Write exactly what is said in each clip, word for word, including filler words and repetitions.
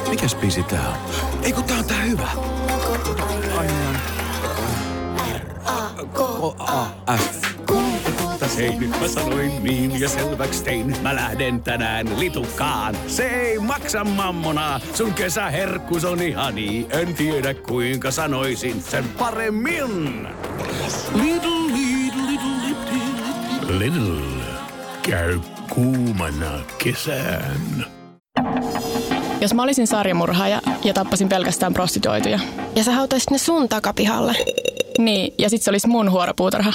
Mikäs biisi tää on? Ei kun tää on tää hyvä. Aina. R-A-K-A-F. Hei, nyt mä sanoin niin ja selväks tein. Mä lähden tänään litukaan. Se ei maksa mammonaa. Sun kesäherkkus on ihani. En tiedä kuinka sanoisin sen paremmin. Lidl, Lidl, Lidl, Lidl. Lidl. Käy kuumana kesään. Jos mä olisin sarjamurhaaja ja tappasin pelkästään prostituoituja. Ja sä hautaisit ne sun takapihalle. Niin, ja sit se olisi mun huoropuutarha.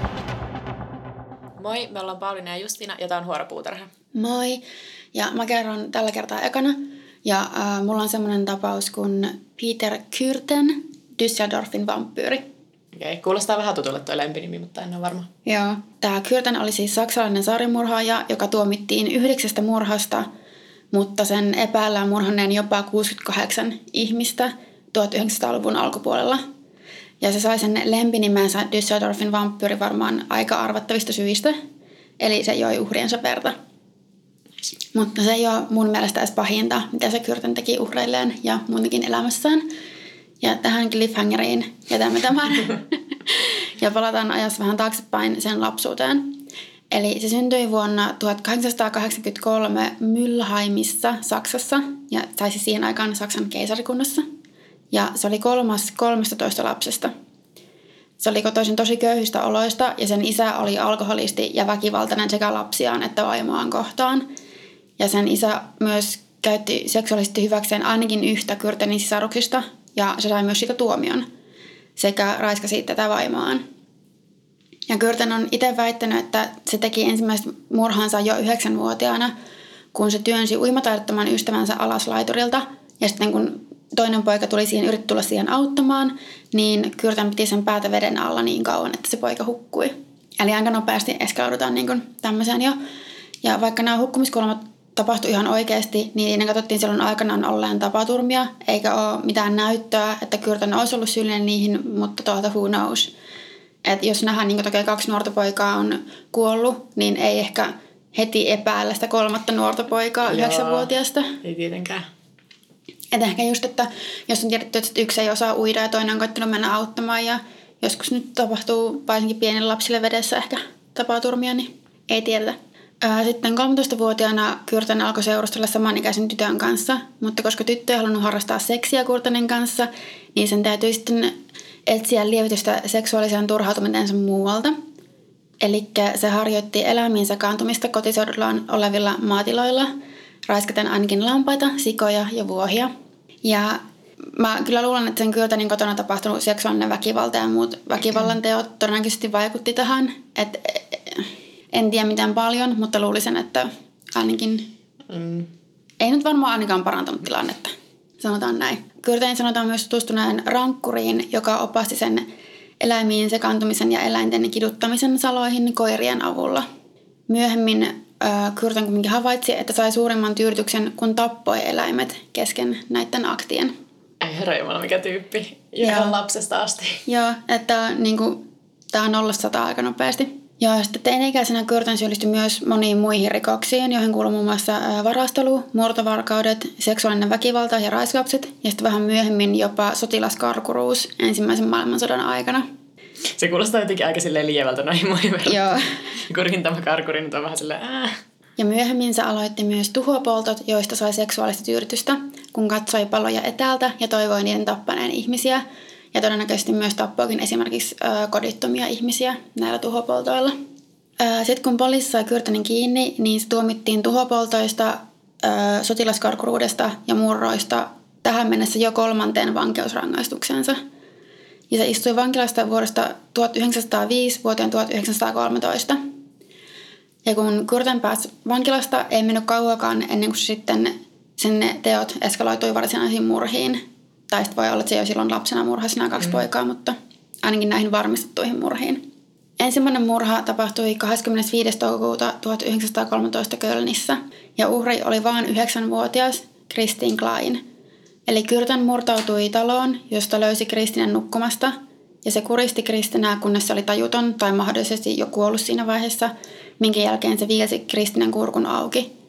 Moi, me ollaan Pauliina ja Justiina ja tää on Huoropuutarha. Moi, ja mä kerron tällä kertaa ekana. Ja äh, mulla on semmonen tapaus kuin Peter Kürten, Düsseldorfin vampyyri. Okei, okay, kuulostaa vähän tutulle toi lempinimi, mutta en ole varma. Joo, tää Kürten oli siis saksalainen sarjamurhaaja, joka tuomittiin yhdeksästä murhasta, mutta sen epäillään murhanneen jopa kuusikymmentäkahdeksan ihmistä tuhatyhdeksänsataaluvun alkupuolella. Ja se sai sen lempinimensä Düsseldorfin vampyyri varmaan aika arvattavista syistä. Eli se joi uhriensa verta. Mutta se ei ole mun mielestä edes pahinta, mitä se Kürten teki uhreilleen ja muutenkin elämässään. Ja tähän cliffhangeriin jätämme tämän. Ja palataan ajassa vähän taaksepäin sen lapsuuteen. Eli se syntyi vuonna tuhatkahdeksansataakahdeksankymmentäkolme Mülheimissa, Saksassa. Ja taisi siihen aikaan Saksan keisarikunnassa. Ja se oli kolmas kolmestatoista lapsesta. Se oli kotoisin tosi köyhistä oloista ja sen isä oli alkoholisti ja väkivaltainen sekä lapsiaan että vaimoaan kohtaan. Ja sen isä myös käytti seksuaalisesti hyväkseen ainakin yhtä Kürtenin sisaruksista ja se sai myös siitä tuomion sekä raiskasi tätä vaimoaan. Ja Kürten on itse väittänyt, että se teki ensimmäiset murhansa jo yhdeksänvuotiaana, kun se työnsi uimataidottoman ystävänsä alas laiturilta ja sitten kun toinen poika tuli siihen, yritti tulla siihen auttamaan, niin Kürten piti sen päätä veden alla niin kauan, että se poika hukkui. Eli aika nopeasti eskaloidutaan niin kuin tämmöiseen jo. Ja vaikka nämä hukkumiskuolemat tapahtui ihan oikeasti, niin ne katsottiin silloin aikanaan olleen tapaturmia, eikä ole mitään näyttöä, että Kürten olisi ollut syyllinen niihin, mutta tuolta who knows. Että jos nähdään, niin kuin kaksi nuorta poikaa on kuollut, niin ei ehkä heti epäillä sitä kolmatta nuorta poikaa yhdeksänvuotiaasta. Ei tietenkään. Että ehkä just, että jos on tiedetty, että yksi ei osaa uida ja toinen on koittanut mennä auttamaan ja joskus nyt tapahtuu varsinkin pienille lapsille vedessä ehkä tapaturmia, niin ei tiedetä. Sitten kolmetoistavuotiaana Kürten alkoi seurustella samanikäisen tytön kanssa, mutta koska tyttö ei halunnut harrastaa seksiä Kürtenin kanssa, niin sen täytyi sitten etsiä lievitystä seksuaaliseen turhautumisensa muualta. Eli se harjoitti eläimiin sekaantumista kotiseudullaan olevilla maatiloilla, raiskaten ainakin lampaita, sikoja ja vuohia. Ja mä kyllä luulen, että sen Kürtenin kotona tapahtunut seksuaalinen väkivalta ja muut väkivallan teot todennäköisesti vaikutti tähän. Et en tiedä miten paljon, mutta luulisin, että ainakin mm. ei nyt varmaan ainakaan parantanut tilannetta. Sanotaan näin. Kürtenin sanotaan myös tutustuneen rankkuriin, joka opasti sen eläimiin sekaantumisen ja eläinten kiduttamisen saloihin koirien avulla. Myöhemmin Kürten kuitenkin havaitsi, että sai suurimman tyydytyksen, kun tappoi eläimet kesken näiden aktien. Ei herranjumala, mikä tyyppi. Ihan lapsesta asti. Joo, että niin kuin, tämä on nollasta sataan aika nopeasti. Ja sitten teini-ikäisenä Kürten syyllistyi myös moniin muihin rikoksiin, joihin kuului muun muassa varastelu, murtovarkaudet, seksuaalinen väkivalta ja raiskaukset ja sitten vähän myöhemmin jopa sotilaskarkuruus ensimmäisen maailmansodan aikana. Se kuulostaa jotenkin aika silleen lievältä noihin muihin verran. Joo. Kun rintama karkuri, nyt on vähän silleen ää. Ja myöhemmin se aloitti myös tuhopoltot, joista sai seksuaalista tyydytystä, kun katsoi paloja etäältä ja toivoi niiden tappaneen ihmisiä. Ja todennäköisesti myös tappoikin esimerkiksi ö, kodittomia ihmisiä näillä tuhopoltoilla. Sitten kun poliisi sai Kürtenin kiinni, niin se tuomittiin tuhopoltoista, ö, sotilaskarkuruudesta ja murroista tähän mennessä jo kolmanteen vankeusrangaistuksensa. Ja se istui vankilasta vuodesta tuhatyhdeksänsataaviisi vuoteen tuhatyhdeksänsataakolmetoista. Ja kun Kürten pääsi vankilasta, ei mennyt kauakaan ennen kuin sitten sen teot eskaloitui varsinaisiin murhiin. Tai sitten voi olla, että se jo silloin lapsena murhasi nämä kaksi mm. poikaa, mutta ainakin näihin varmistettuihin murhiin. Ensimmäinen murha tapahtui kahdeskymmenesviides toukokuuta tuhatyhdeksänsataakolmetoista Kölnissä. Ja uhri oli vain yhdeksänvuotias Christine Klein. Eli Kürten murtautui taloon, josta löysi Kristinen nukkumasta. Ja se kuristi Kristinää, kunnes se oli tajuton tai mahdollisesti jo kuollut siinä vaiheessa, minkä jälkeen se viilsi Kristinen kurkun auki.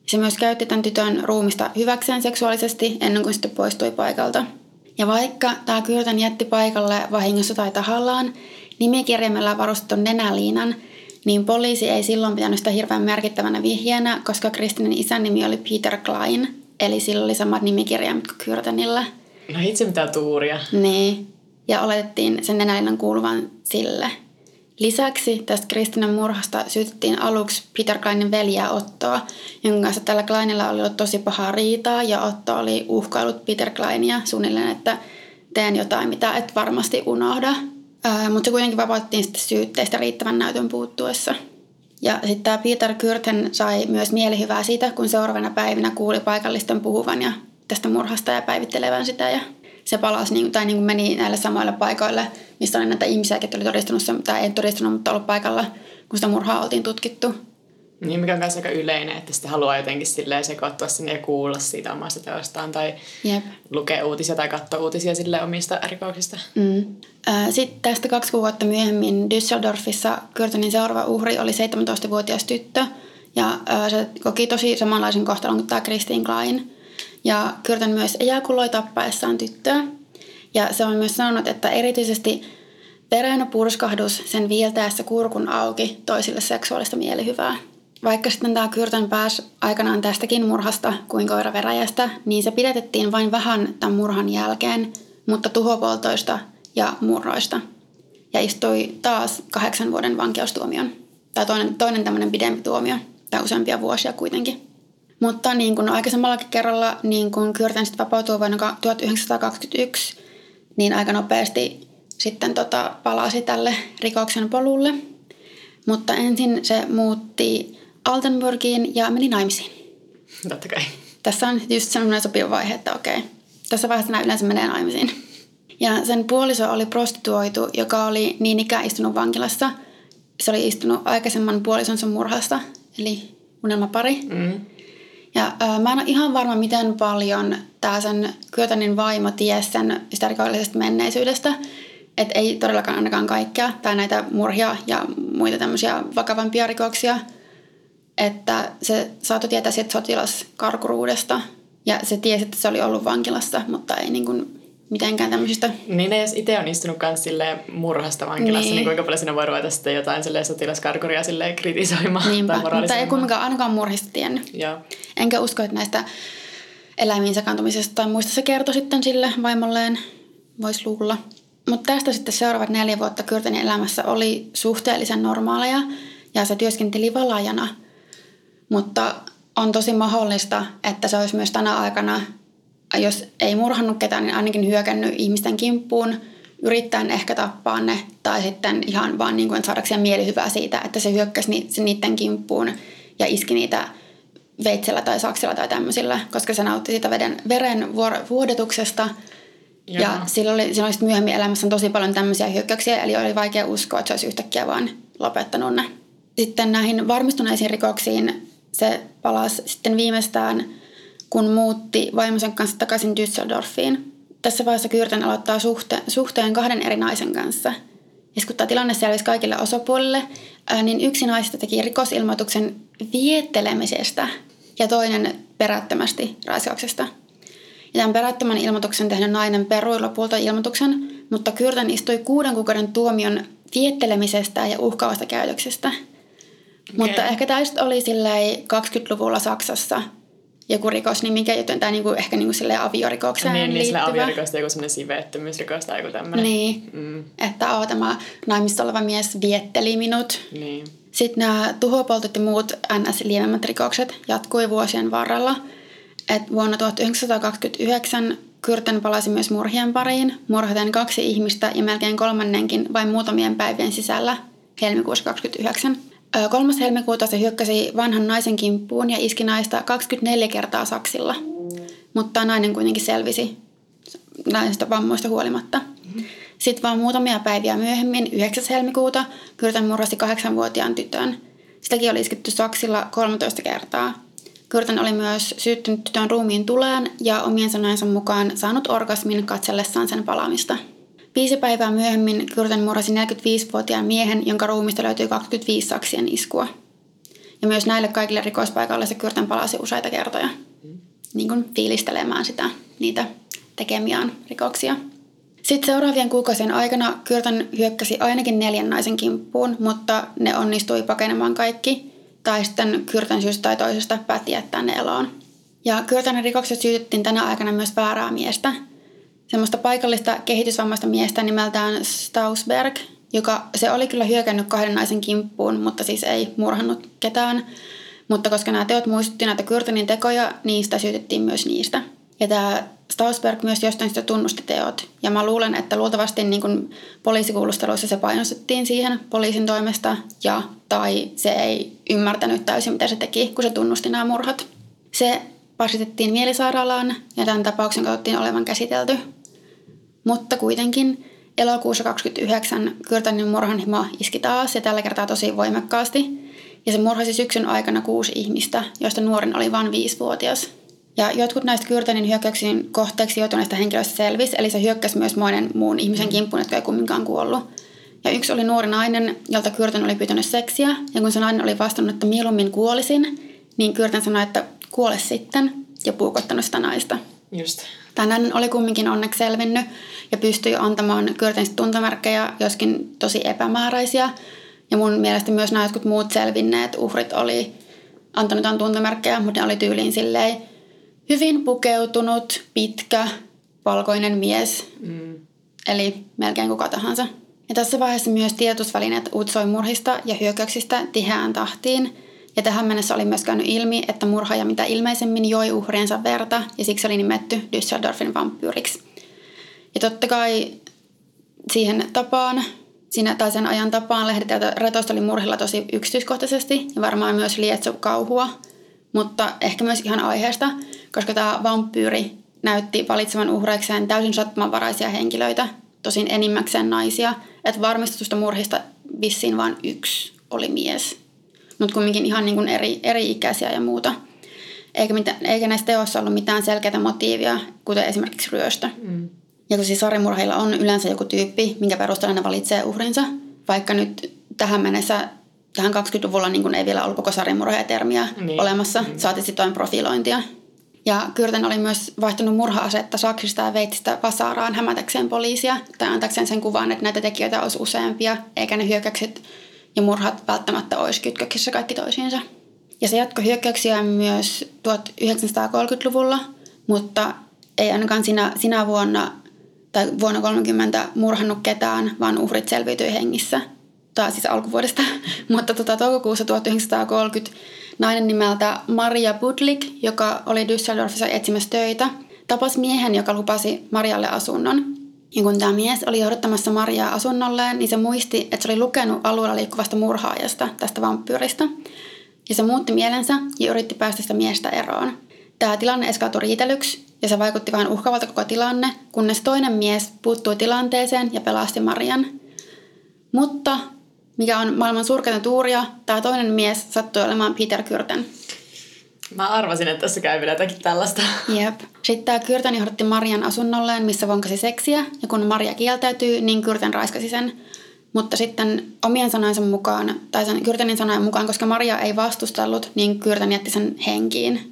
Se myös käytti tämän tytön ruumista hyväkseen seksuaalisesti ennen kuin sitten poistui paikalta. Ja vaikka tämä Kürten jätti paikalle vahingossa tai tahallaan nimikirjaimella varustetun nenäliinan, niin poliisi ei silloin pitänyt sitä hirveän merkittävänä vihjeenä, koska Kristinin isän nimi oli Peter Klein, eli sillä oli samat nimikirjaimet kuin Kürtenillä. No itse mitä tuuria. Niin, ja oletettiin sen nenäliinan kuuluvan sille. Lisäksi tästä Kristinan murhasta syytettiin aluksi Peter Kleinin veljeä Ottoa, jonka kanssa tällä Kleinilla oli ollut tosi pahaa riitaa, ja Otto oli uhkaillut Peter Kleinia suunnilleen, että teen jotain, mitä et varmasti unohda. Ää, mutta se kuitenkin vapautettiin sitten syytteistä riittävän näytön puuttuessa. Ja sitten tämä Peter Kürten sai myös mielihyvää siitä, kun seuraavana päivinä kuuli paikallisten puhuvan ja tästä murhasta ja päivittelevän sitä. Ja se palasi, tai niin kuin meni näille samoille paikoille, missä oli näitä ihmisiä, jotka oli todistanut, tai ei todistanut, mutta ollut paikalla, kun sitä murhaa oltiin tutkittu. Niin, mikä on myös aika yleinen, että sitä haluaa jotenkin silleen sekoittua sinne ja kuulla siitä omasta teostaan, tai Jep. lukea uutisia tai katsoa uutisia sille omista rikoksista. Mm. Sitten tästä kaksi kuukautta myöhemmin Düsseldorfissa Kürtenin seuraava uhri oli seitsemäntoistavuotias tyttö, ja se koki tosi samanlaisen kohtalon kuin tämä Christine Klein. Ja Kürten myös ejakuloi tappaessaan tyttöä. Ja se on myös sanonut, että erityisesti verenä purskahdus sen viiltäessä kurkun auki toisille seksuaalista mielihyvää. Vaikka sitten tämä Kürten pääsi aikanaan tästäkin murhasta kuin koira veräjästä, niin se pidätettiin vain vähän tämän murhan jälkeen, mutta tuhopoltoista ja murroista. Ja istui taas kahdeksan vuoden vankeustuomion. Tai toinen, toinen tämmöinen pidempi tuomio, tai useampia vuosia kuitenkin. Mutta niin kuin aikaisemmallakin kerralla, niin kun Kürten sitten vapautui vuonna tuhatyhdeksänsataakaksikymmentäyksi, niin aika nopeasti sitten tota palasi tälle rikoksen polulle. Mutta ensin se muutti Altenburgiin ja meni naimisiin. Totta kai. Tässä on just sellainen sopiva vaihe, että okei, tässä vaiheessa nämä yleensä menee naimisiin. Ja sen puoliso oli prostituoitu, joka oli niin ikään istunut vankilassa. Se oli istunut aikaisemman puolisonsa murhasta, eli unelmapari. Mm. Ja äh, mä en ole ihan varma, miten paljon tämä sen Kürtenin vaimo tiesi sen sitä rikollisesta menneisyydestä. Että ei todellakaan ainakaan kaikkea, tai näitä murhia ja muita tämmöisiä vakavampia rikoksia. Että se saattoi tietää siitä sotilaskarkuruudesta, ja se tiesi, että se oli ollut vankilassa, mutta ei niin kuin mitenkään tämmöisistä. Niin, jos itse on istunut myös silleen murhasta vankilassa, niin, niin kuinka paljon siinä voi ruveta sitten jotain silleen sotilaskarkuria silleen kritisoimaan. Niinpä, mutta ei kumminkaan ainakaan murhista tiennyt. Joo. Enkä usko, että näistä eläimiin sekaantumisesta tai muista se kertoi sitten sille vaimolleen, voisi luulla. Mutta tästä sitten seuraavat neljä vuotta Kürtenin elämässä oli suhteellisen normaaleja, ja se työskenteli valaajana. Mutta on tosi mahdollista, että se olisi myös tänä aikana, jos ei murhannut ketään, niin ainakin hyökännyt ihmisten kimppuun, yrittäen ehkä tappaa ne, tai sitten ihan vaan niin kuin saadakseen mielihyvää siitä, että se hyökkäsi niiden kimppuun ja iski niitä veitsellä tai saksilla tai tämmöisillä, koska se nautti siitä veden, veren vuodetuksesta. Joo. Ja sillä oli, sillä oli sitten myöhemmin elämässä tosi paljon tämmöisiä hyökkäyksiä, eli oli vaikea uskoa, että se olisi yhtäkkiä vaan lopettanut ne. Sitten näihin varmistuneisiin rikoksiin se palasi sitten viimeistään, kun muutti vaimonsa kanssa takaisin Düsseldorfiin. Tässä vaiheessa Kürten aloittaa suhte, suhteen kahden eri naisen kanssa. Ja kun tämä tilanne selvisi kaikille osapuolille, ää, niin yksi naisista teki rikosilmoituksen viettelemisestä ja toinen perättömästi raiskauksesta. Ja tämän perättömän ilmoituksen tehnyt nainen perui lopulta ilmoituksen, mutta Kürten istui kuuden kuukauden tuomion viettelemisestä ja uhkaavasta käytöksestä. Okay. Mutta ehkä tämä oli kaksikymmentäluvulla Saksassa joku rikosnimike, tai niinku, ehkä niinku aviorikokseen niin, liittyvä. Niin, sillä aviorikosta joku sellainen siveettömyysrikos tai joku tämmöinen. Niin, mm. että oo, tämä naimissa oleva mies vietteli minut. Niin. Sitten nämä tuhopoltot ja muut N S-lievemmät rikokset jatkui vuosien varrella. Et vuonna tuhatyhdeksänsataakaksikymmentäyhdeksän Kürten palasi myös murhien pariin, murhaten kaksi ihmistä ja melkein kolmannenkin vain muutamien päivien sisällä helmikuussa kaksikymmentäyhdeksän. kolmas helmikuuta se hyökkäsi vanhan naisen kimppuun ja iski naista kaksikymmentäneljä kertaa saksilla, mutta nainen kuitenkin selvisi naisesta vammoista huolimatta. Mm-hmm. Sitten vaan muutamia päiviä myöhemmin, yhdeksäs helmikuuta, Kürten murhasi kahdeksanvuotiaan tytön. Sitäkin oli isketty saksilla kolmetoista kertaa. Kürten oli myös syyttynyt tytön ruumiin tuleen ja omien sanojensa mukaan saanut orgasmin katsellessaan sen palaamista. Viisi päivää myöhemmin Kürten murhasi neljäkymmentäviisivuotiaan miehen, jonka ruumista löytyi kaksikymmentäviisi saksien iskua. Ja Ja myös näille kaikille rikospaikalle se Kürten palasi useita kertoja mm. niin kuin fiilistelemään sitä, niitä tekemiään rikoksia. Sitten seuraavien kuukausien aikana Kürten hyökkäsi ainakin neljän naisen kimppuun, mutta ne onnistui pakenemaan kaikki. Tai sitten Kürten syystä tai toisesta päätti jättää ne eloon. Ja Kürtenin rikokset syytettiin tänä aikana myös väärää miestä. Semmoista paikallista kehitysvammaista miestä nimeltään Stausberg, joka se oli kyllä hyökännyt kahden naisen kimppuun, mutta siis ei murhannut ketään. Mutta koska nämä teot muistutti näitä Kürtenin tekoja, niin sitä syytettiin myös niistä. Ja tämä Stausberg myös jostain sitä tunnusti teot. Ja mä luulen, että luultavasti niin kuin poliisikuulusteluissa se painostettiin siihen poliisin toimesta. Ja tai se ei ymmärtänyt täysin, mitä se teki, kun se tunnusti nämä murhat. Se pasitettiin mielisairaalaan ja tämän tapauksen katsottiin olevan käsitelty. Mutta kuitenkin elokuussa kaksikymmentäyhdeksän Kürtenin murhanhimo iski taas ja tällä kertaa tosi voimakkaasti. Ja se murhasi syksyn aikana kuusi ihmistä, joista nuorin oli vain viisivuotias. Ja jotkut näistä Kürtenin hyökkäyksiin kohteeksi joutuneista henkilöistä selvisi, eli se hyökkäsi myös monen muun ihmisen kimppuun, jotka ei kumminkaan kuollut. Ja yksi oli nuori nainen, jolta Kürten oli pyytänyt seksiä, ja kun se nainen oli vastannut, että mieluummin kuolisin, niin Kürten sanoi, että kuole sitten, ja puukottanut sitä naista. Just. Tämä nainen oli kumminkin onneksi selvinnyt, ja pystyi antamaan Kürtenistä tuntomerkkejä, joskin tosi epämääräisiä. Ja mun mielestä myös nämä jotkut muut selvinneet uhrit oli antanut jotain tuntomerkkejä, mutta ne oli tyyliin silleen hyvin pukeutunut, pitkä, valkoinen mies. Mm. Eli melkein kuka tahansa. Ja tässä vaiheessa myös tiedotusvälineet uutisoi murhista ja hyökkäyksistä tiheään tahtiin. Ja tähän mennessä oli myös käynyt ilmi, että murhaaja mitä ilmeisemmin joi uhriensa verta ja siksi oli nimetty Düsseldorfin vampyyriksi. Ja totta kai siihen tapaan, siinä tai sen ajan tapaan lehdet retosteli murhilla tosi yksityiskohtaisesti ja varmaan myös lietsoi kauhua, mutta ehkä myös ihan aiheesta, koska tämä vampyyri näytti valitsevan uhreikseen täysin sattumanvaraisia henkilöitä, tosin enimmäkseen naisia, että varmistetusta murhista vissiin vain yksi oli mies. Mutta kumminkin ihan niin kuin eri, eri ikäisiä ja muuta. Eikä, mitään, eikä näissä teoissa ollut mitään selkeää motiivia, kuten esimerkiksi ryöstö. Mm. Ja kun siis sarimurheilla on yleensä joku tyyppi, minkä perusteella ne valitsee uhrinsa, vaikka nyt tähän mennessä, tähän kaksikymmentäluvulla niin kuin ei vielä ollut koko sarimurhaajatermiä niin olemassa, mm. saati sitten profilointia. Ja Kürten oli myös vaihtanut murha-asetta saksista ja veitsistä vasaraan hämätäkseen poliisia, tai antaakseen sen kuvan, että näitä tekijöitä olisi useampia, eikä ne hyökkäykset ja murhat välttämättä olisi kytköksissä kaikki toisiinsa. Ja se jatkoi hyökkäyksiä myös tuhatyhdeksänsataakolmekymmentäluvulla, mutta ei ainakaan sinä, sinä vuonna tai vuonna kolmekymmentä murhannut ketään, vaan uhrit selviytyi hengissä. Tai siis alkuvuodesta. Mutta tuota, toukokuussa tuhatyhdeksänsataakolmekymmentä nainen nimeltä Maria Budlik, joka oli Düsseldorfissa etsimässä töitä, tapasi miehen, joka lupasi Marialle asunnon. Ja kun tämä mies oli johdottamassa Mariaa asunnolleen, niin se muisti, että se oli lukenut alueella liikkuvasta murhaajasta, tästä vampyyristä. Ja se muutti mielensä ja yritti päästä sitä miestä eroon. Tämä tilanne eskaloitui riitelyksi ja se vaikutti vähän uhkaavalta koko tilanne, kunnes toinen mies puuttui tilanteeseen ja pelasti Marian. Mutta mikä on maailman surkeinta tuuria, tämä toinen mies sattui olemaan Peter Kürten. Mä arvasin, että tässä käy vielä jotakin tällaista. Jep. Sitten tämä Kürten johdatti Marian asunnolleen, missä vonkasi seksiä, ja kun Maria kieltäytyi, niin Kürten raiskasi sen. Mutta sitten omien sanojensa mukaan, tai sen Kürtenin sanojen mukaan, koska Maria ei vastustellut, niin Kürten jätti sen henkiin.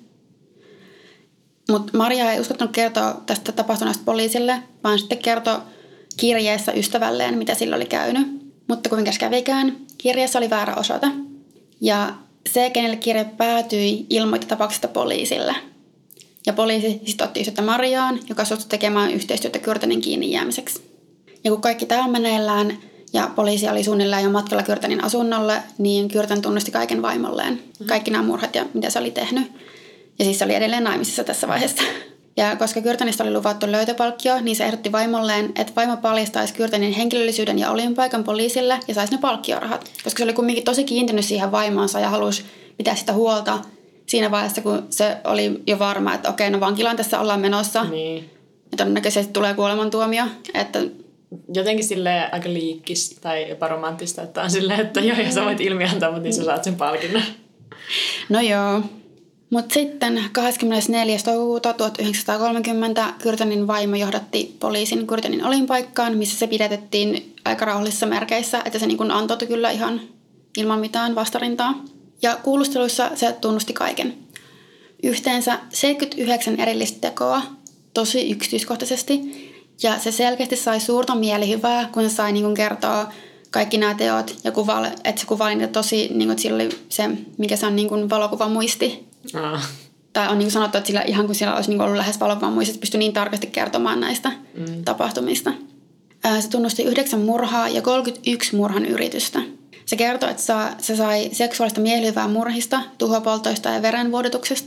Mutta Maria ei uskottanut kertoa tästä tapahtuneesta poliisille, vaan sitten kertoi kirjeessä ystävälleen, mitä sillä oli käynyt. Mutta kuinka kävikään, kirjeessä oli väärä osoite. Ja se, kenelle kirje päätyi, ilmoitti tapauksesta poliisille. Ja poliisi sitten otti yhteyttä Mariaan, joka suostui tekemään yhteistyötä Kürtenin kiinni jäämiseksi. Ja kun kaikki tämä on meneillään ja poliisi oli suunnilleen jo matkalla Kürtenin asunnolle, niin Kürten tunnusti kaiken vaimolleen. Kaikki nämä murhat ja mitä se oli tehnyt. Ja siis se oli edelleen naimisissa tässä vaiheessa. Ja koska Kürtenistä oli luvattu löytöpalkkio, niin se ehdotti vaimolleen, että vaimo paljastaisi Kürtenin henkilöllisyyden ja olinpaikan poliisille ja saisi ne palkkiorahat. Koska se oli kumminkin tosi kiintynyt siihen vaimoonsa ja halusi pitää sitä huolta siinä vaiheessa, kun se oli jo varma, että okei, no vankilaan tässä ollaan menossa. Niin. Ja todennäköisesti tulee kuolemantuomio. Että jotenkin silleen aika liikkis tai jopa romanttista, että on silleen, että joo, ja sä voit ilmiantaa, mutta niin sä saat sen palkinnon. No joo. Mutta sitten kahdeskymmenesneljäs toukokuuta tuhatyhdeksänsataakolmekymmentä Kürtenin vaimo johdatti poliisin Kürtenin olinpaikkaan, missä se pidätettiin aika rauhallisissa merkeissä, että se niin kun antoutui kyllä ihan ilman mitään vastarintaa. Ja kuulusteluissa se tunnusti kaiken. Yhteensä seitsemänkymmentäyhdeksän erillistä tekoa, tosi yksityiskohtaisesti. Ja se selkeästi sai suurta mielihyvää, kun se sai niin kuin kertoa kaikki nämä teot. Ja kuvaili, että se kuvaili niitä tosi, niin kuin, että sillä oli se, mikä se on niin kuin valokuvan muisti. Ah. Tai on niin kuin sanottu, että sillä, ihan kun siellä olisi niin kuin ollut lähes valokuvan muisti, että pystyi niin tarkasti kertomaan näistä mm. tapahtumista. Se tunnusti yhdeksän murhaa ja kolmekymmentäyksi murhan yritystä. Se kertoi, että se sai seksuaalista mielihyvää murhista, tuhopoltoista ja verenvuodotuksesta.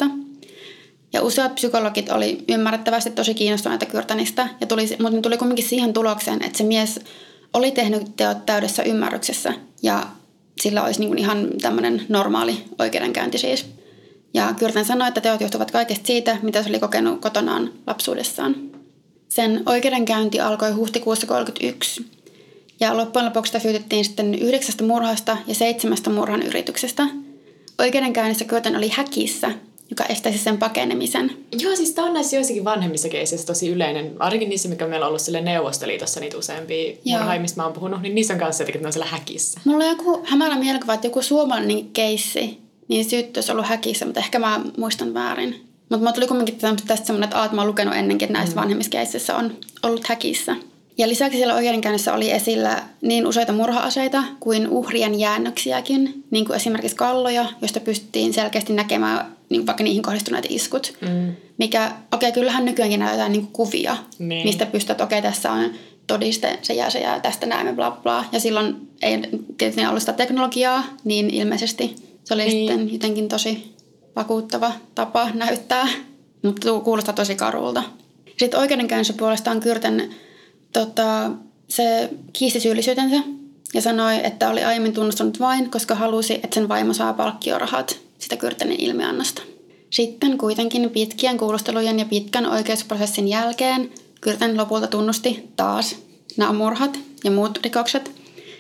Ja useat psykologit oli ymmärrettävästi tosi kiinnostuneita Kürtenistä, ja tuli, mutta ne tuli kuitenkin siihen tulokseen, että se mies oli tehnyt teot täydessä ymmärryksessä, ja sillä olisi niin kuin ihan tämmöinen normaali oikeudenkäynti siis. Ja Kürten sanoi, että teot johtuvat kaikesta siitä, mitä se oli kokenut kotonaan lapsuudessaan. Sen oikeudenkäynti alkoi huhtikuussa kolmekymmentäyksi, ja loppujen lopuksi sitä syytettiin sitten yhdeksästä murhasta ja seitsemästä murhan yrityksestä. Oikeudenkäynnissä Kürten oli häkissä, joka estäisi sen pakenemisen. Joo, siis tämä on näissä joissakin vanhemmissa keisissä tosi yleinen. Ainakin niissä, mikä meillä on ollut sille Neuvostoliitossa niitä useampia murhaajia, mistä mä oon puhunut, niin niissä on kanssa jotenkin, että ne on siellä häkissä. Mulla on joku hämärä mielikuva, että joku suomalainen keissi, niin syyttö olisi ollut häkissä, mutta ehkä mä muistan väärin. Mutta mulla tuli kumminkin tästä semmoinen, että, että mä oon lukenut ennenkin, että näissä mm. vanhemmissa keisissä on ollut häkissä. Ja lisäksi siellä oikeudenkäynnissä oli esillä niin useita murha-aseita kuin uhrien jäännöksiäkin, niin kuin esimerkiksi kalloja, joista pystyttiin selkeästi näkemään niin vaikka niihin kohdistuneet iskut. Mm. Mikä, okei, okay, kyllähän nykyäänkin näytetään niin kuvia, niin. Mistä pystyt, että okei, okay, tässä on todiste, se jää, se jää, tästä näemme, bla bla. Ja silloin ei tietysti ollut sitä teknologiaa, niin ilmeisesti se oli niin. Sitten jotenkin tosi vakuuttava tapa näyttää, mutta kuulostaa tosi karulta. Sitten oikeudenkäynnissä puolestaan Kürten Tota, se kiisti syyllisyytensä ja sanoi, että oli aiemmin tunnustanut vain, koska halusi, että sen vaimo saa palkkiorahat sitä Kürtenin ilmiannosta. Sitten kuitenkin pitkien kuulustelujen ja pitkän oikeusprosessin jälkeen Kürten lopulta tunnusti taas nämä murhat ja muut rikokset.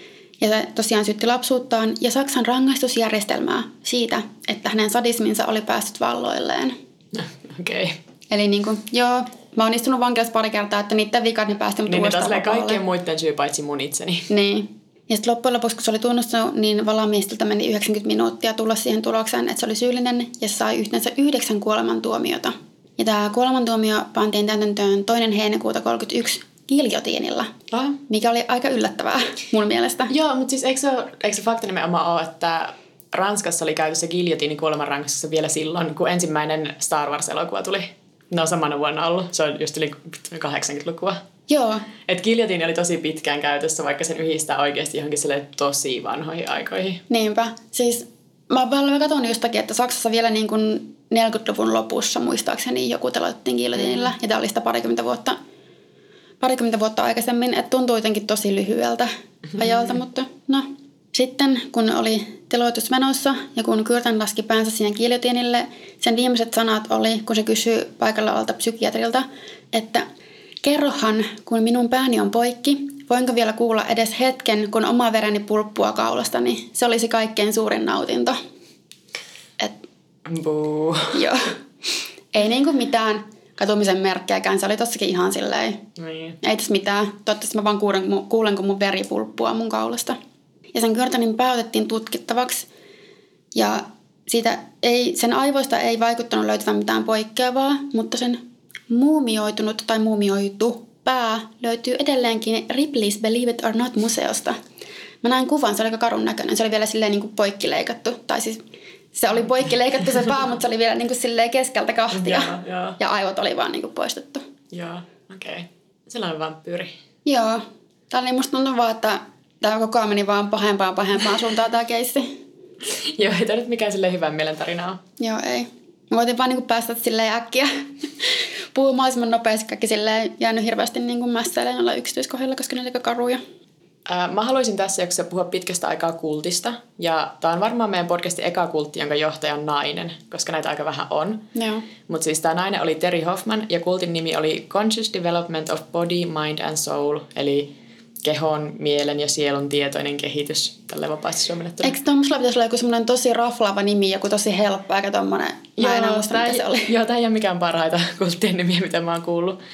Ja se tosiaan syytti lapsuuttaan ja Saksan rangaistusjärjestelmää siitä, että hänen sadisminsa oli päässyt valloilleen. Okei. Okay. Eli niin kuin, joo... Mä oon istunut vankilassa pari kertaa, että niiden vikat ne päästi mut niin uudestaan vapaalle. Niin kaikkien muiden syy paitsi mun itseni. Niin. Ja sitten loppujen lopuksi, kun se oli tunnustanut, niin valamiestiltä meni yhdeksänkymmentä minuuttia tulla siihen tulokseen, että se oli syyllinen ja se sai yhteensä yhdeksän kuolemantuomiota. Ja tämä kuolemantuomio pantiin täytäntöön toinen heinäkuuta kolmekymmentäyksi giljotiinilla, ah. mikä oli aika yllättävää mun mielestä. Joo, mutta siis eikö se, eikö se fakta nimenomaan ole, että Ranskassa oli käytössä giljotiini kuolemanrangaistuksessa vielä silloin, kun ensimmäinen Star Wars-elokuva tuli? Ne on samana vuonna ollut. Se on just yli kahdeksankymmentälukua. Joo. Että giljotiini oli tosi pitkään käytössä, vaikka sen yhdistää oikeasti johonkin tosi vanhoihin aikoihin. Niinpä. Siis mä vähän katson jostakin, että Saksassa vielä niin kuin neljäkymmentäluvun lopussa muistaakseni joku teloitettiin giljotiinilla. Mm. Ja tämä oli sitä parikymmentä vuotta, parikymmentä vuotta aikaisemmin. Että tuntui jotenkin tosi lyhyeltä mm-hmm. ajalta, mutta no. Sitten kun oli teloitus menossa ja kun Kürten laski päänsä siihen giljotiinille, sen viimeiset sanat oli, kun se kysyi paikalla olta psykiatrilta, että kerrohan, kun minun pääni on poikki, voinko vielä kuulla edes hetken, kun oma vereni pulppua kaulastani. Se olisi kaikkein suurin nautinto. Et, Buu. Joo. Ei niinku mitään katumisen merkkejäkään. Se oli tossakin ihan silleen. Niin. Ei tässä mitään. Toivottavasti mä vaan kuulen, kuulen kun mun veri pulppua mun kaulasta. Ja sen Kürtenin pää otettiin tutkittavaksi ja siitä ei, sen aivoista ei vaikuttanut löytyvän mitään poikkeavaa, mutta sen muumioitunut tai muumioitu pää löytyy edelleenkin Ripley's Believe It or Not -museosta. Mä näin kuvan, se oli aika karun näköinen. Se oli vielä silleen niin kuin poikkileikattu. Tai siis se oli poikkileikattu se pää, mutta se oli vielä niin kuin silleen keskeltä kahtia. Ja, ja. ja aivot oli vaan niin kuin poistettu. Joo, okei. Okay. Sellainen vampyyri. Joo. Tää oli musta tuntuu vaan, että tämä koko ajan meni vaan pahempaan pahempaan suuntaan tämä keissi. Joo, ei tämä nyt mikään silleen hyvän mielen tarina ole. Joo, ei. Mä voitin vaan niinku päästä silleen äkkiä puhua mahdollisimman nopeasti. Kaikki silleen jäänyt hirveästi niinku mässäilemään olla yksityiskohdilla, koska ne oli aika karuja. Ää, mä haluaisin tässä jaksossa puhua pitkästä aikaa kultista. Ja tää on varmaan meidän podcastin eka kultti, jonka johtaja on nainen, koska näitä aika vähän on. Joo. Mutta siis tää nainen oli Terry Hoffman ja kultin nimi oli Conscious Development of Body, Mind and Soul, eli kehon, mielen ja sielun tietoinen kehitys, tälle vapaasti suomennettuna. Eikö tuollaisella pitäisi olla joku semmoinen tosi raflaava nimi, joku tosi helppo, eikä tommoinen, mä en muista, mitä se oli. Joo, tämä ei ole mikään parhaita kulttien nimiä, mitä mä oon kuullut.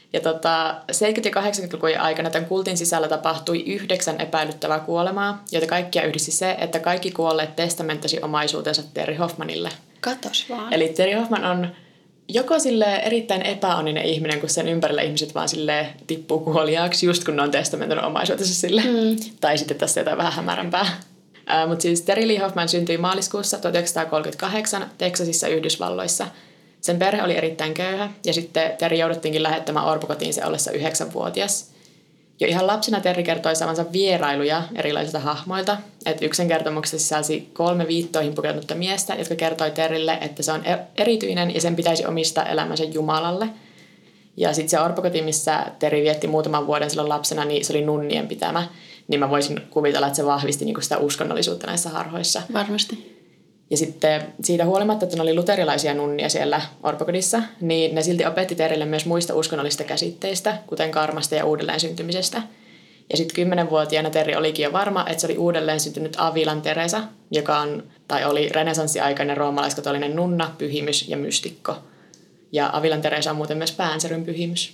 Ja tota, seitsemänkymmentä- ja kahdeksankymmentälukujen aikana tämän kultin sisällä tapahtui yhdeksän epäilyttävää kuolemaa, joita kaikkia yhdisti se, että kaikki kuolleet testamenttasi omaisuutensa Terry Hoffmanille. Katos vaan. Eli Terry Hoffman on joko sille erittäin epäonninen ihminen, kun sen ympärillä ihmiset vaan sille tippuu kuoliaaksi, just kun ne on testamentoinut omaisuutensa sille. Mm. Tai sitten tässä jotain vähän hämärämpää. Uh, Mutta siis Terry Lee Hoffman syntyi maaliskuussa tuhatyhdeksänsataakolmekymmentäkahdeksan Teksasissa Yhdysvalloissa. Sen perhe oli erittäin köyhä ja sitten Terry jouduttiinkin lähettämään orpokotiin se ollessa yhdeksänvuotias. Jo ihan lapsena Terry kertoi saavansa vierailuja erilaisilta hahmoilta. Että yksen kertomuksessa sisälsi kolme viittoihin pukeutunutta miestä, jotka kertoi Terrylle, että se on erityinen ja sen pitäisi omistaa elämänsä Jumalalle. Ja sitten se orpokoti, missä Terry vietti muutaman vuoden silloin lapsena, niin se oli nunnien pitämä. Niin mä voisin kuvitella, että se vahvisti niinku sitä uskonnollisuutta näissä harhoissa. Varmasti. Ja sitten siitä huolimatta, että ne oli luterilaisia nunnia siellä orpokodissa, niin ne silti opetti Terrylle myös muista uskonnollisista käsitteistä, kuten karmasta ja uudelleen syntymisestä. Ja sitten kymmenvuotiaana Terry olikin jo varma, että se oli uudelleen syntynyt Avilan Teresa, joka on, tai oli renesanssiaikainen roomalaiskatolinen nunna, pyhimys ja mystikko. Ja Avilan Teresa on muuten myös Päänseryn pyhimys.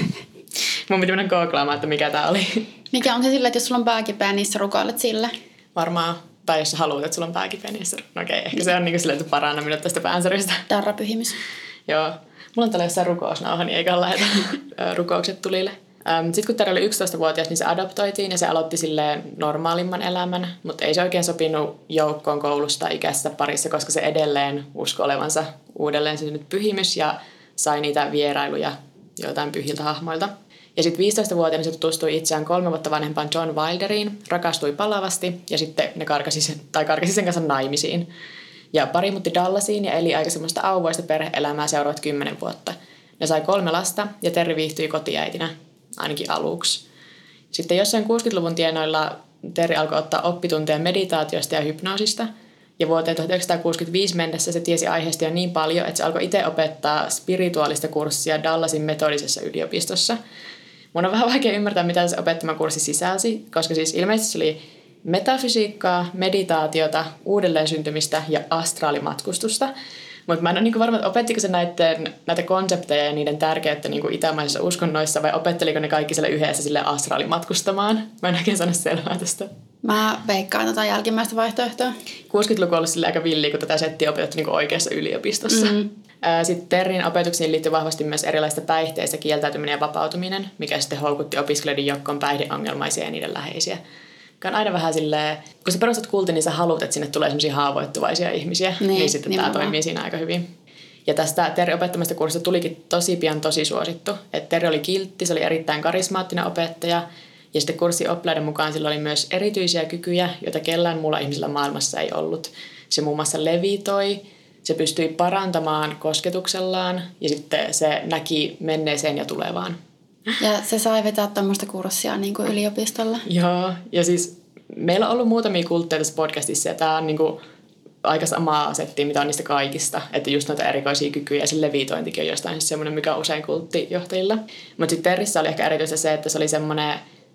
Mun piti mennä googlaamaan, että mikä tää oli. Mikä on se sillä, että jos sulla on pää kipeä, niin sä rukoilet sille? Varmaan. Tai jos sä haluat, että sulla on pää kipeä, niin no okei, ehkä se on niin kuin silleen, että paranna minut tästä päänsärystä. Tarrapyhimys. Joo. Mulla on tällä jossain rukousnauha, niin eikä laita rukoukset tulille. Sitten kun Terry oli yksitoistavuotias, niin se adoptoitiin ja se aloitti silleen normaalimman elämän, mutta ei se oikein sopinut joukkoon koulusta ikässä parissa, koska se edelleen uskoi olevansa uudelleen syntynyt pyhimys ja sai niitä vierailuja jotain pyhiltä hahmoilta. Ja sitten viisitoistavuotiaana se tutustui itseään kolme vuotta vanhempaan John Wilderiin, rakastui palavasti ja sitten ne karkasi sen, tai karkasi sen kanssa naimisiin. Ja pari muutti Dallasiin ja eli aika semmoista auvoista perhe-elämää seuraavat kymmenen vuotta. Ne sai kolme lasta ja Terry viihtyi kotiäitinä, ainakin aluksi. Sitten jossain kuusikymmentäluvun tienoilla Terry alkoi ottaa oppitunteja meditaatiosta ja hypnoosista. Ja vuoteen tuhatyhdeksänsataakuusikymmentäviisi mennessä se tiesi aiheesta jo niin paljon, että se alkoi itse opettaa spirituaalista kurssia Dallasin metodisessa yliopistossa. Mun on vähän vaikea ymmärtää, mitä se opettama kurssi sisälsi, koska siis ilmeisesti se oli metafysiikkaa, meditaatiota, uudelleen syntymistä ja astraalimatkustusta. Mutta mä en ole niin varma, että opettiko se näiden, näitä konsepteja ja niiden tärkeyttä niin itämaisissa uskonnoissa vai opetteliko ne kaikki siellä yhdessä sille astraalimatkustamaan? Mä en oikein sano selvää tästä. Mä veikkaan tätä jälkimmäistä vaihtoehtoa. kuusikymmentäluku on ollut aika villiä, kun tätä settiä on opetettu niin oikeassa yliopistossa. Mm-hmm. Sitten Terryn opetuksiin liittyy vahvasti myös erilaista päihteistä kieltäytyminen ja vapautuminen, mikä sitten houkutti opiskelijoiden joukkoon päihdeongelmaisia ja niiden läheisiä. On aina vähän silleen, kun sä perustat kultin, niin sä haluat, että sinne tulee sellaisia haavoittuvaisia ihmisiä, niin, niin sitten tämä toimii siinä aika hyvin. Ja tästä Terry opettamasta kurssista tulikin tosi pian tosi suosittu. Että Terry oli kiltti, se oli erittäin karismaattinen opettaja. Ja sitten kurssin oppilaiden mukaan sillä oli myös erityisiä kykyjä, joita kellään muulla ihmisellä maailmassa ei ollut. Se muun muassa levitoi, se pystyi parantamaan kosketuksellaan ja sitten se näki menneeseen ja tulevaan. Ja se sai vetää tuommoista kurssia niin kuin yliopistolla. Joo, ja siis meillä on ollut muutamia kultteja tässä podcastissa ja tämä on niin kuin aika samaa settiä, mitä on niistä kaikista. Että just noita erikoisia kykyjä ja se levitointikin on jostain semmoinen, mikä on usein kulttijohtajilla. Mutta sitten Terrissä oli ehkä erityisesti se, että se oli semmoinen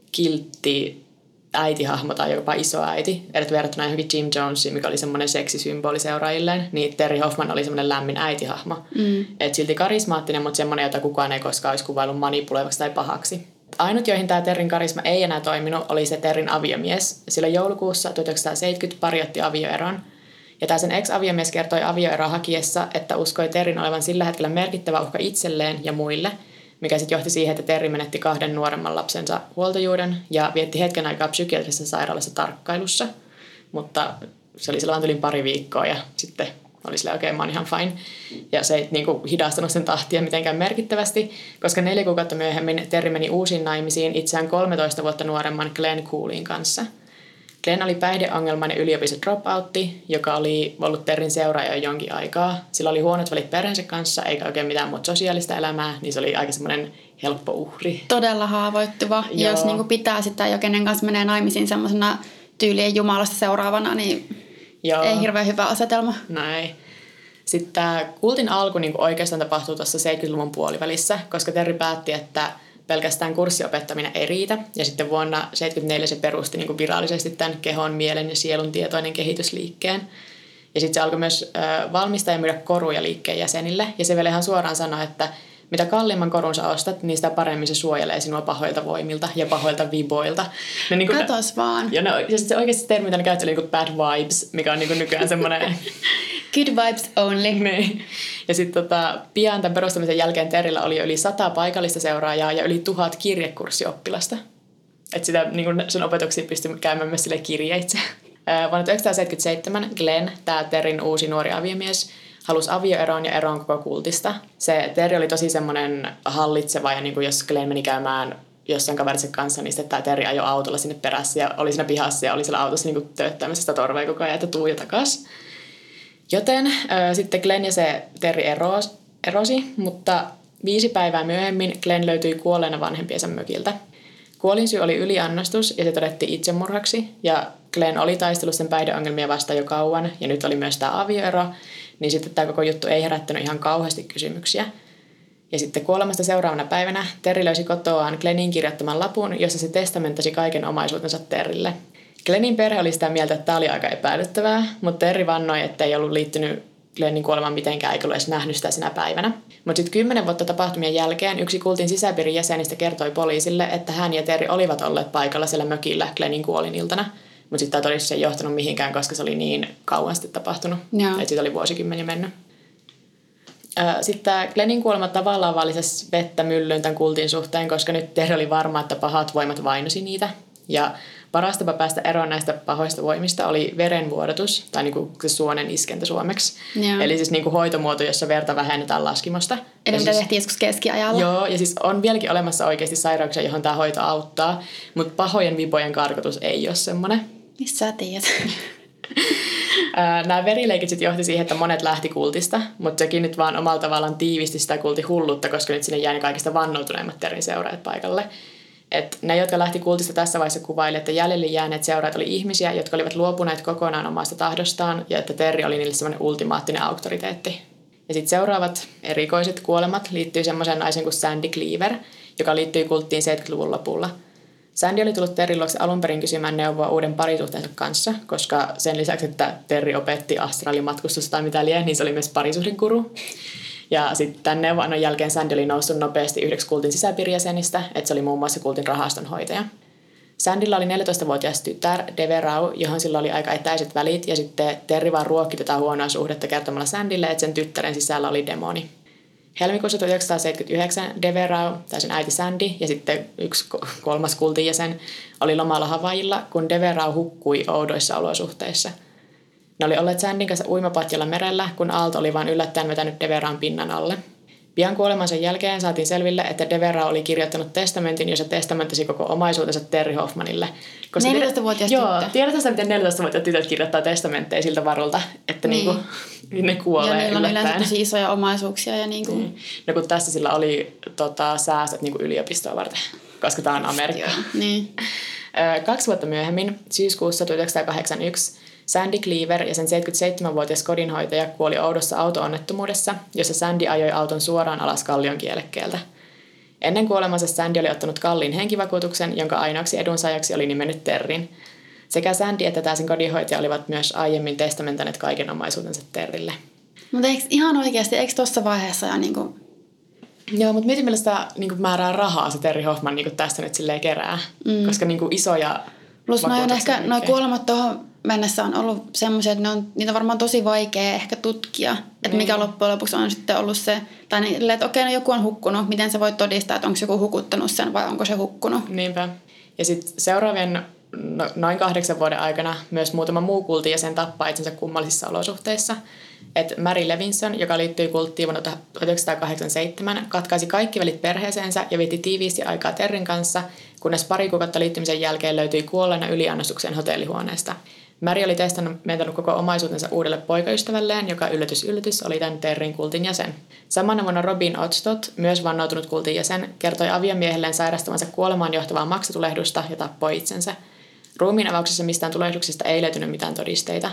kiltti äitihahmo tai jopa isoäiti. Eli verrattuna johonkin Jim Jonesiin, mikä oli semmoinen seksisymboli seuraajilleen, niin Terry Hoffman oli semmoinen lämmin äitihahmo. Mm. Että silti karismaattinen, mutta semmoinen, jota kukaan ei koskaan olisi kuvaillut manipuloivaksi tai pahaksi. Ainut, joihin tämä Terryn karisma ei enää toiminut, oli se Terryn aviomies. Sillä joulukuussa tuhatyhdeksänsataaseitsemänkymmentä pari otti avioeron. Ja tämä sen ex-aviomies kertoi avioeroa hakiessa, että uskoi Terryn olevan sillä hetkellä merkittävä uhka itselleen ja muille, mikä sitten johti siihen, että Terry menetti kahden nuoremman lapsensa huoltajuuden ja vietti hetken aikaa psykiatrisessa sairaalassa tarkkailussa. Mutta se oli silloin tylin pari viikkoa ja sitten oli silleen, okei, okay, mä oon ihan fine. Ja se ei niin kuin hidastanut sen tahtia mitenkään merkittävästi, koska neljä kuukautta myöhemmin Terry meni uusiin naimisiin itseään kolmetoista vuotta nuoremman Glenn Coolin kanssa. Glenn oli päihdeongelmainen yliopiston dropoutti, joka oli ollut Terryn seuraaja jo jonkin aikaa. Sillä oli huonot välit perheensä kanssa, eikä oikein mitään muuta sosiaalista elämää, niin se oli aika semmoinen helppo uhri. Todella haavoittuva. Joo. Jos niin kuin pitää sitä jo kenen kanssa menee naimisiin semmoisena tyylien jumalasta seuraavana, niin Joo. ei hirveän hyvä asetelma. Näin. Sitten tämä kultin alku niin oikeastaan tapahtui tuossa seitsemänkymmentäluvun puolivälissä, koska Terry päätti, että pelkästään kurssiopettaminen ei riitä. Ja sitten vuonna tuhatyhdeksänsataaseitsemänkymmentäneljä se perusti niin kuin virallisesti tämän kehon, mielen ja sielun tietoinen kehitysliikkeen. Ja sitten se alkoi myös äh, valmistaa ja myydä koruja liikkeen jäsenille. Ja se vielä ihan suoraan sanoi, että Mitä kalliimman korun sä ostat, niin sitä paremmin se suojelee sinua pahoilta voimilta ja pahoilta viboilta. No, niin Katos vaan. Ja, no, ja se oikeasti termi, mitä ne käyttää, oli niin bad vibes, mikä on niin nykyään semmoinen... Good vibes only. Niin. Ja sitten tota, pian tämän perustamisen jälkeen Terryllä oli yli sata paikallista seuraajaa ja yli tuhat kirjekurssioppilasta. Että sitä niin kun sen opetuksia pystyi käymään myös sille kirjeitse. Vuonna tuhatyhdeksänsataaseitsemänkymmentäseitsemän Glenn, tämä Terryn uusi nuori aviomies, halusi avioeroon ja eroon koko kultista. Se Terry oli tosi semmoinen hallitseva ja niin kuin jos Glenn meni käymään jossain kaverisen kanssa, niin sitten tämä Terry ajoi autolla sinne perässä ja oli siinä pihassa ja oli siellä autossa niin kuin tööttämässä sitä torvea koko ajan, että tuu ja takas. Joten äh, sitten Glenn ja se Terry erosi, erosi, mutta viisi päivää myöhemmin Glenn löytyi kuolleena vanhempiensa mökiltä. Kuolinsyy oli yliannostus ja se todettiin itsemurhaksi ja Glenn oli taistellut sen päihdeongelmia vastaan jo kauan ja nyt oli myös tämä avioero, niin sitten tämä koko juttu ei herättänyt ihan kauheasti kysymyksiä. Ja sitten kuolemasta seuraavana päivänä Terry löysi kotoaan Glennin kirjoittaman lapun, jossa se testamenttasi kaiken omaisuutensa Terrylle. Glennin perhe oli sitä mieltä, että tämä oli aika epäilyttävää, mutta Terry vannoi, että ei ollut liittynyt Glennin kuolemaan mitenkään, eikä ollut edes nähnyt sitä sinä päivänä. Mutta sitten kymmenen vuotta tapahtumien jälkeen yksi kultin sisäpiirin jäsenistä kertoi poliisille, että hän ja Terry olivat olleet paikalla siellä mökillä Glennin kuoliniltana. Mutta sitten tämä todistus ei johtanut mihinkään, koska se oli niin kauan sitten tapahtunut, yeah. että siitä oli vuosikymmeniä mennyt. Sitten tämä Glennin kuolema tavallaan vaan lisäsi vettä myllyyn tämän kultin suhteen, koska nyt Terry oli varma, että pahat voimat vainosi niitä. Ja paras tapa päästä eroon näistä pahoista voimista oli verenvuodatus, tai niinku se suonen iskentä suomeksi. Yeah. Eli siis niinku hoitomuoto, jossa verta vähennetään laskimosta. Eli mitä siis, tehtiin joskus keskiajalla. Joo, ja siis on vieläkin olemassa oikeasti sairauksia, johon tämä hoito auttaa, mutta pahojen vipojen karkotus ei ole semmoinen. Mistä sä tiedät? Nämä verileikit sitten johti siihen, että monet lähti kultista, mutta sekin nyt vaan omalla tavallaan tiivisti sitä kultihullutta, koska nyt sinne jäi ne kaikista vannoutuneimmat Terryn seuraajat paikalle. Et ne, jotka lähti kultista tässä vaiheessa, kuvaili, että jäljelle jääneet seuraajat oli ihmisiä, jotka olivat luopuneet kokonaan omasta tahdostaan ja että Terry oli niille semmoinen ultimaattinen auktoriteetti. Ja sitten seuraavat erikoiset kuolemat liittyy semmoiseen naisen kuin Sandy Cleaver, joka liittyi kulttiin seitsemänkymmentäluvun lopulla. Sandy oli tullut Terryn luokse alun perin kysymään neuvoa uuden parisuhteensa kanssa, koska sen lisäksi, että Terry opetti astraalimatkustusta tai mitä liian, niin se oli myös parisuhdekuru. Ja sitten tämän neuvonannon jälkeen Sandy oli noussut nopeasti yhdeksi kultin sisäpiirijäsenistä, että se oli muun muassa kultin rahastonhoitaja. Sandylla oli neljätoistavuotias tytär, Deverau, johon sillä oli aika etäiset välit, ja sitten Terry vaan ruokki tätä huonoa suhdetta kertomalla Sandylle, että sen tyttären sisällä oli demoni. Helmikuussa tuhatyhdeksänsataaseitsemänkymmentäyhdeksän Deverau, tai sen äiti Sandy, ja sitten yksi kolmas kultin jäsen oli lomalla Havaijilla, kun Deverau hukkui oudoissa olosuhteissa. Ne oli olleet Sandyn kanssa uimapatjalla merellä, kun aalto oli vain yllättäen vetänyt Deveraun pinnan alle. Pian kuolemansa jälkeen saatiin selville, että Deverau oli kirjoittanut testamentin, jossa testamenttasi koko omaisuutensa Terry Hoffmanille. neljätoistavuotias tyttö. Joo, tiedätkö sitä, miten neljätoistavuotiaat tytöt kirjoittaa testamentteja siltä varulta, että niin. Niinku, ne kuolee yllättäen. Ja niillä on yleensä tosi isoja omaisuuksia. Ja niinku... niin. No kun tässä sillä oli tota, säästöt niinku yliopistoa varten, koska tämä on Amerikka. Niin. Kaksi vuotta myöhemmin, syyskuussa tuhatyhdeksänsataakahdeksankymmentäyksi, Sandy Cleaver ja sen seitsemänkymmentäseitsemänvuotias kodinhoitaja kuoli oudossa auto-onnettomuudessa, jossa Sandy ajoi auton suoraan alas kallion kielekkeeltä. Ennen kuolemansa Sandy oli ottanut kalliin henkivakuutuksen, jonka ainoaksi edunsaajaksi oli nimennyt Terryn. Sekä Sandy että tämä sen kodinhoitaja olivat myös aiemmin testamentaneet kaiken omaisuutensa Terrylle. Mutta ihan oikeasti, eikö tuossa vaiheessa jo niinku... Joo, mutta mietin, millä sitä niinku määrää rahaa se Terry Hoffman niinku tästä nyt silleen kerää, mm. koska niinku isoja... Plus noin ehkä, noi kuolemat tuohon mennessä on ollut semmoisia, että ne on, niitä on varmaan tosi vaikea ehkä tutkia, että niin. Mikä loppujen lopuksi on sitten ollut se, tai niin, että okei, no joku on hukkunut, miten sä voit todistaa, että onko joku hukuttanut sen vai onko se hukkunut. Niinpä. Ja sitten seuraavien no, noin kahdeksan vuoden aikana myös muutama muu kultti ja sen tappaa itsensä kummallisissa olosuhteissa. Että Mary Levinson, joka liittyi kulttiin vuonna tuhatyhdeksänsataakahdeksankymmentäseitsemän, katkaisi kaikki välit perheeseensä ja vietti tiiviisti aikaa Terryn kanssa, kunnes pari kuukautta liittymisen jälkeen löytyi kuolleena yliannostukseen hotellihuoneesta. Mary oli testamentanut koko omaisuutensa uudelle poikaystävälleen, joka yllätys yllätys oli tämän Terryn kultin jäsen. Samana vuonna Robin Odstott, myös vannoutunut kultin jäsen, kertoi aviomiehelleen sairastavansa kuolemaan johtavaa maksatulehdusta ja tappoi itsensä. Ruumiin avauksessa mistään tulehduksista ei löytynyt mitään todisteita.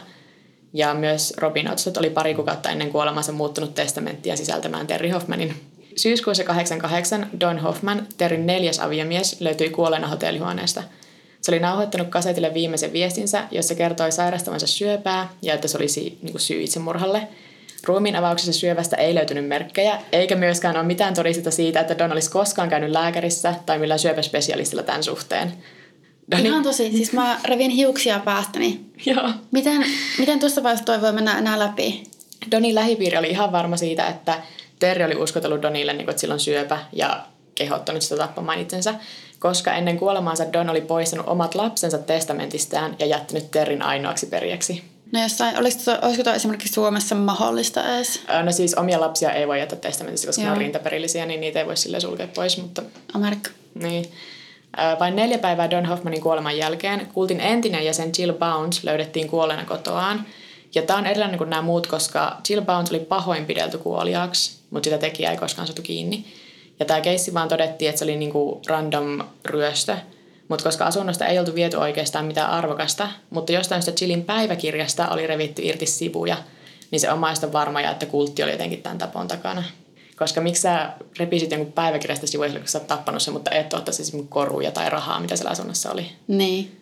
Ja myös Robin Odstott oli pari kuukautta ennen kuolemansa muuttunut testamenttia sisältämään Terry Hoffmanin. Syyskuussa kahdeksankymmentäkahdeksan Don Hoffman, Terryn neljäs aviomies, löytyi kuolleena hotellihuoneesta. Se oli nauhoittanut kasetille viimeisen viestinsä, jossa kertoi sairastavansa syöpää ja että se olisi niin kuin syy itsemurhalle. Ruumiin avauksessa syövästä ei löytynyt merkkejä, eikä myöskään ole mitään todistetta siitä, että Don olisi koskaan käynyt lääkärissä tai millään syöpäspesialistilla tämän suhteen. Doni... Ihan tosi, siis mä revin hiuksia päästäni. Joo. Miten, miten tuossa vaiheessa toi voi mennä enää läpi? Donin lähipiiri oli ihan varma siitä, että Terry oli uskotellut Donille, että sillä on syöpä ja kehottanut sitä tappamaan itsensä, koska ennen kuolemaansa Don oli poistanut omat lapsensa testamentistään ja jättänyt Terryn ainoaksi perijäksi. No jossain, olisiko, olisiko tuo esimerkiksi Suomessa mahdollista edes? No siis omia lapsia ei voi jättää testamentista, koska Joo. ne on rintaperillisiä, niin niitä ei voi silleen sulkea pois. Mutta... Amerikka. Niin. Vain neljä päivää Don Hoffmanin kuoleman jälkeen kultin entinen jäsen Jill Bounce löydettiin kuolleena kotoaan. Ja tämä on erilainen kuin nämä muut, koska Jill Bounce oli pahoinpidelty kuoliaaksi, mutta sitä tekijää ei koskaan saatu kiinni. Ja tämä keissi vaan todettiin, että se oli niinku random ryöstö. Mutta koska asunnosta ei oltu viety oikeastaan mitään arvokasta, mutta jostain sitä Jillin päiväkirjasta oli revitty irti sivuja, niin se omaista on varma ja että kultti oli jotenkin tämän tapon takana. Koska miksi sä repisit jonkun päiväkirjasta sivuja, kun sä oot tappanut sen, mutta et ottaisi esimerkiksi koruja tai rahaa, mitä siellä asunnossa oli. Niin.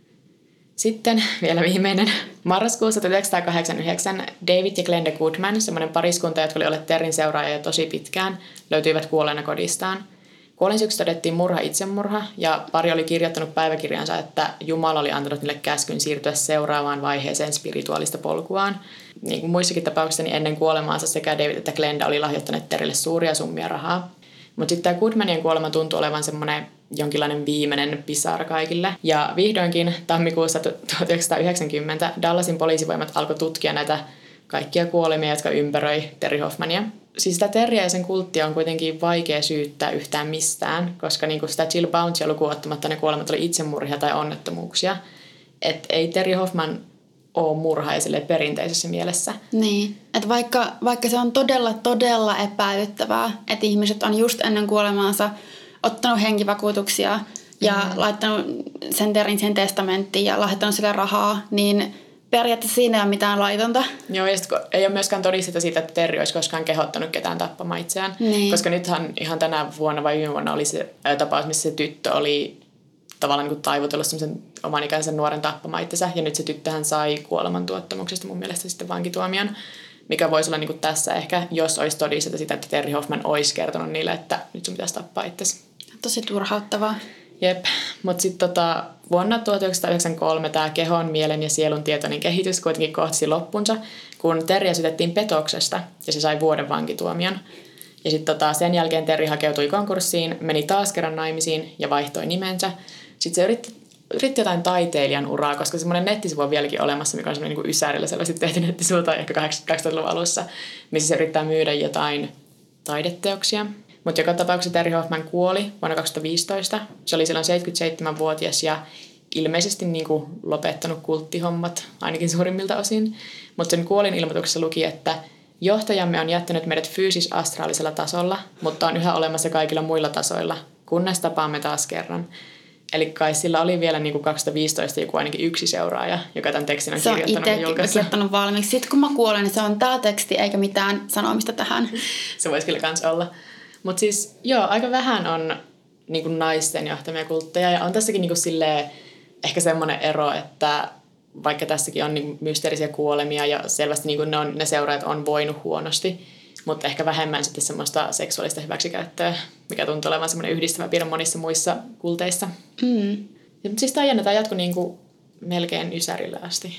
Sitten vielä viimeinen. Marraskuussa tuhatyhdeksänsataakahdeksankymmentäyhdeksän David ja Glenda Goodman, semmoinen pariskunta, jotka oli olleet Terryn seuraajia tosi pitkään, löytyivät kuolleena kodistaan. Kuolinsyyksi todettiin murha itsemurha ja pari oli kirjoittanut päiväkirjansa, että Jumala oli antanut niille käskyn siirtyä seuraavaan vaiheeseen spirituaalista polkuaan. Niin kuin muissakin tapauksissa, niin ennen kuolemaansa sekä David että Glenda oli lahjoittaneet Terrylle suuria summia rahaa. Mutta sitten tämä Goodmanien kuolema tuntui olevan semmoinen jonkinlainen viimeinen pisara kaikille. Ja vihdoinkin tammikuussa tuhatyhdeksänsataayhdeksänkymmentä Dallasin poliisivoimat alkoi tutkia näitä kaikkia kuolemia, jotka ympäröi Terry Hoffmania. Siis sitä Terryä ja sen kulttia on kuitenkin vaikea syyttää yhtään mistään, koska niinku sitä Jill Bouncea lukuun ottamatta ne kuolemat oli itsemurhia tai onnettomuuksia. Että ei Terry Hoffman ole murhaaja perinteisessä mielessä. Niin, että vaikka, vaikka se on todella, todella epäilyttävää, että ihmiset on just ennen kuolemaansa ottanut henkivakuutuksia ja mm. laittanut sen Terryn sen testamenttiin ja lahjoittanut sille rahaa, niin periaatteessa siinä ei ole mitään laitonta. Joo, ja sitten ei ole myöskään todistetta siitä, että Terry olisi koskaan kehottanut ketään tappamaan itseään. Niin. Koska nythän ihan tänä vuonna vai viime vuonna oli se tapaus, missä se tyttö oli tavallaan niin kuin taivutellut semmoisen oman ikänsä nuoren tappamaan itsensä. Ja nyt se tyttöhän sai kuolemantuottamuksesta mun mielestä sitten vankituomion, mikä voisi olla niin kuin tässä ehkä, jos olisi todistetta sitä, että Terry Hoffman olisi kertonut niille, että nyt sun pitäisi tappaa itsesi. Tosi turhauttavaa. Jep, mutta sitten tota, vuonna tuhatyhdeksänsataayhdeksänkymmentäkolme tämä kehon, mielen ja sielun tietoinen kehitys kuitenkin kohtasi loppunsa, kun Terryä syytettiin petoksesta ja se sai vuoden vankituomion. Ja sitten tota, sen jälkeen Terry hakeutui konkurssiin, meni taas kerran naimisiin ja vaihtoi nimensä. Sitten se yritti, yritti jotain taiteilijan uraa, koska semmoinen nettisivu on vieläkin olemassa, mikä on semmoinen niin ysärillä selvästi tehty nettisivu tai ehkä kahdeksankymmentäluvun alussa, missä se yrittää myydä jotain taideteoksia. Mutta joka tapauksessa Terry Hoffman kuoli vuonna kaksituhattaviisitoista. Se oli silloin seitsemänkymmentäseitsemänvuotias ja ilmeisesti niin kuin lopettanut kulttihommat ainakin suurimmilta osin. Mutta sen kuolin ilmoituksessa luki, että johtajamme on jättänyt meidät fyysis-astraalisella tasolla, mutta on yhä olemassa kaikilla muilla tasoilla, kunnes tapaamme taas kerran. Eli kai sillä oli vielä niin kuin kaksituhattaviisitoista joku ainakin yksi seuraaja, joka tämän tekstin on se kirjoittanut ja julkaissut. Se on kirjoittanut valmiiksi. Sitten kun mä kuolen, niin se on tämä teksti eikä mitään sanomista tähän. Se voisi kyllä kans olla. Mutta siis joo, aika vähän on niinku naisten johtamia kultteja ja on tässäkin niinku silleen ehkä semmoinen ero, että vaikka tässäkin on niinku mysteerisiä kuolemia ja selvästi niinku ne, on, ne seuraajat on voinut huonosti, mutta ehkä vähemmän sitten semmoista seksuaalista hyväksikäyttöä, mikä tuntuu olevan semmoinen yhdistävä piirre monissa muissa kulteissa. Mm. Ja, mutta siis tämä jännä, tämä jatkui niinku melkein ysärillä asti.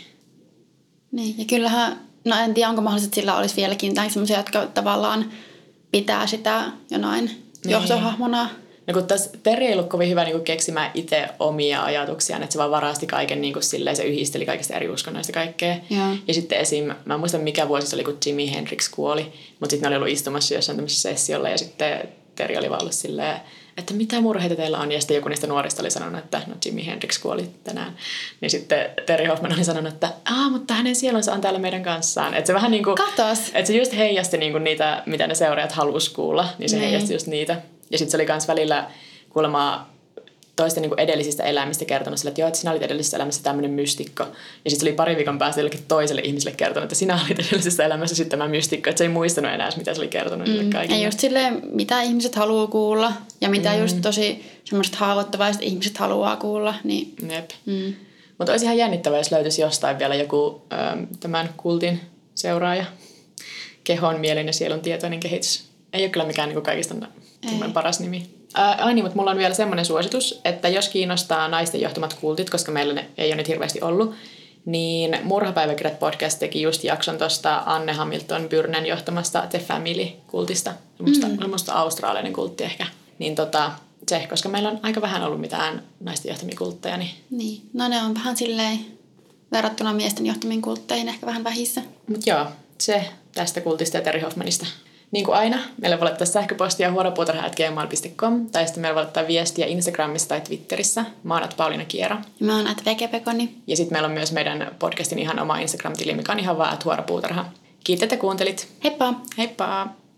Niin, ja kyllähän, no en tiedä onko mahdollista, että sillä olisi vieläkin tai semmoisia, jotka tavallaan pitää sitä jonain niin johtohahmona. No kun tässä Terry ei ollut kovin hyvä niin keksimään itse omia ajatuksiaan, että se vaan varasti kaiken niin kuin silleen, se yhdisteli kaikista eri uskonnoista kaikkea. Ja, ja sitten esim. Mä en muista mikä vuosi se oli, kun Jimi Hendrix kuoli, mutta sitten ne oli ollut istumassa jossain tämmöisessä sessiolla ja sitten Terry oli vaan ollut silleen, että mitä murheita teillä on, ja sitten joku niistä nuorista oli sanonut, että no Jimi Hendrix kuoli tänään. Niin sitten Terry Hoffman oli sanonut, että aah, mutta hänen sielunsa on täällä meidän kanssaan. Että se vähän niin kuin, katos! Että se just heijasti niin kuin niitä, mitä ne seuraajat halusi kuulla, niin se niin. heijasti just niitä. Ja sitten se oli myös välillä kuulemma toisten niin kuin edellisistä elämistä kertonut sille, että joo, että sinä olit edellisessä elämässä tämmöinen mystikko. Ja sitten se oli pari viikon päästä jollekin toiselle ihmiselle kertonut, että sinä olit edellisessä elämässä sitten tämä mystikko. Että se ei muistanut enää, mitä se oli kertonut niille kaikille. Ja just silleen, mitä ihmiset haluaa kuulla ja mitä mm. just tosi semmoiset haavoittavaiset ihmiset haluaa kuulla. Niin. Jep. Mm. Mutta olisi ihan jännittävää, jos löytyisi jostain vielä joku ähm, tämän kultin seuraaja. kehon, mielen ja sielun tietoinen kehitys. Ei ole kyllä mikään niin kuin kaikista paras nimi. Ää, ai niin, mutta mulla on vielä semmoinen suositus, että jos kiinnostaa naisten johtamat kultit, koska meillä ne ei ole nyt hirveästi ollut, niin Murhapäiväkirjat podcast teki just jakson tuosta Anne Hamilton Byrnen johtamasta The Family-kultista. Musta, mm. musta australialainen kultti ehkä. Niin tota, se, koska meillä on aika vähän ollut mitään naisten johtamia kultteja. Niin, niin. No ne on vähän silleen verrattuna miesten johtamiin kultteihin ehkä vähän vähissä. Mut joo, se tästä kultista ja Terri Hoffmanista. Niin kuin aina, meillä voi laittaa sähköpostia huoropuutarha ät gmail piste com tai sitten meillä voi laittaa viestiä Instagramissa tai Twitterissä. Mä oon at Pauliina Kiero. Ja mä oon at Vegepekoni. Ja sitten meillä on myös meidän podcastin ihan oma Instagram-tili, mikä on ihan vaan at huoropuutarha. Kiitos, että kuuntelit. Heippa! Heippa!